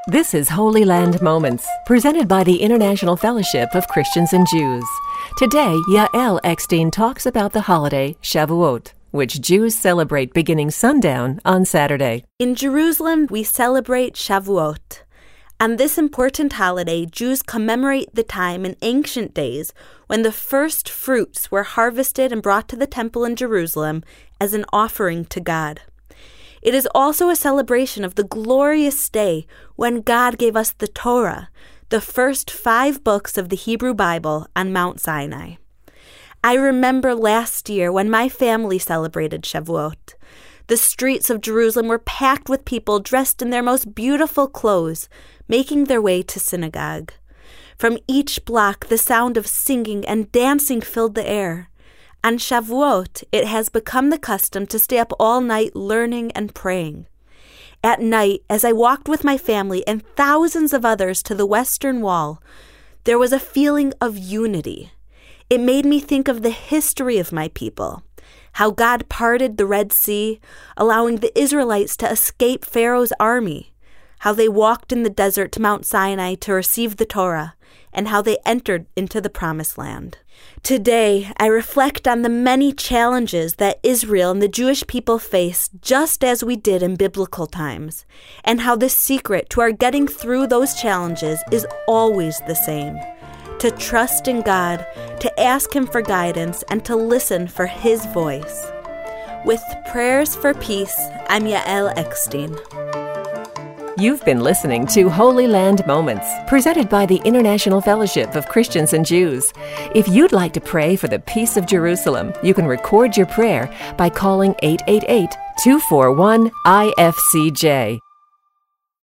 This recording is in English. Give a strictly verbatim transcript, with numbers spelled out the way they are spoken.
This is Holy Land Moments, presented by the International Fellowship of Christians and Jews. Today, Yael Eckstein talks about the holiday Shavuot, which Jews celebrate beginning sundown on Saturday. In Jerusalem, we celebrate Shavuot. On this important holiday, Jews commemorate the time in ancient days when the first fruits were harvested and brought to the temple in Jerusalem as an offering to God. It is also a celebration of the glorious day when God gave us the Torah, the first five books of the Hebrew Bible, on Mount Sinai. I remember last year when my family celebrated Shavuot. The streets of Jerusalem were packed with people dressed in their most beautiful clothes, making their way to synagogue. From each block, the sound of singing and dancing filled the air. On Shavuot, it has become the custom to stay up all night learning and praying. At night, as I walked with my family and thousands of others to the Western Wall, there was a feeling of unity. It made me think of the history of my people, how God parted the Red Sea, allowing the Israelites to escape Pharaoh's army, how they walked in the desert to Mount Sinai to receive the Torah, and how they entered into the Promised Land. Today, I reflect on the many challenges that Israel and the Jewish people face, just as we did in biblical times, and how the secret to our getting through those challenges is always the same: to trust in God, to ask Him for guidance, and to listen for His voice. With prayers for peace, I'm Yael Eckstein. You've been listening to Holy Land Moments, presented by the International Fellowship of Christians and Jews. If you'd like to pray for the peace of Jerusalem, you can record your prayer by calling eight eight eight, two four one, I F C J.